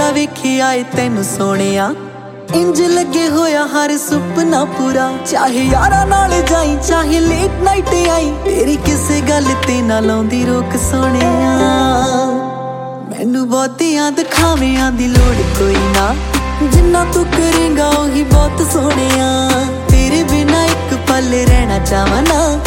ਦਾ ਵੇਖਿਆ ਏ ਤੈਨੂੰ ਸੋਹਣਿਆ, ਇੰਜ ਲੱਗੇ ਹੋਇਆ ਹਰ ਸੁਪਨਾ ਪੂਰਾ। ਚਾਹੇ ਯਾਰਾਂ ਨਾਲ ਜਾਈ ਚਾਹੇ ਲੇਟ ਨਾਈਟ ਆਈ, ਤੇਰੀ ਕਿਸੇ ਗੱਲ ਤੇ ਨਾ ਲਾਉਂਦੀ ਰੋਕ ਸੋਹਣਿਆ। ਮੈਨੂੰ ਬਹੁਤਿਆਂ ਦਿਖਾਵਿਆਂ ਦੀ ਲੋੜ ਕੋਈ ਨਾ, ਜਿੰਨਾ ਤੂੰ ਕਰੇਂਗਾ ਉਹੀ ਬਹੁਤ ਸੋਹਣਿਆ। ਤੇਰੇ ਬਿਨਾ ਇੱਕ ਪਲ ਰਹਿਣਾ ਚਾਹਵਾਂ ਨਾ,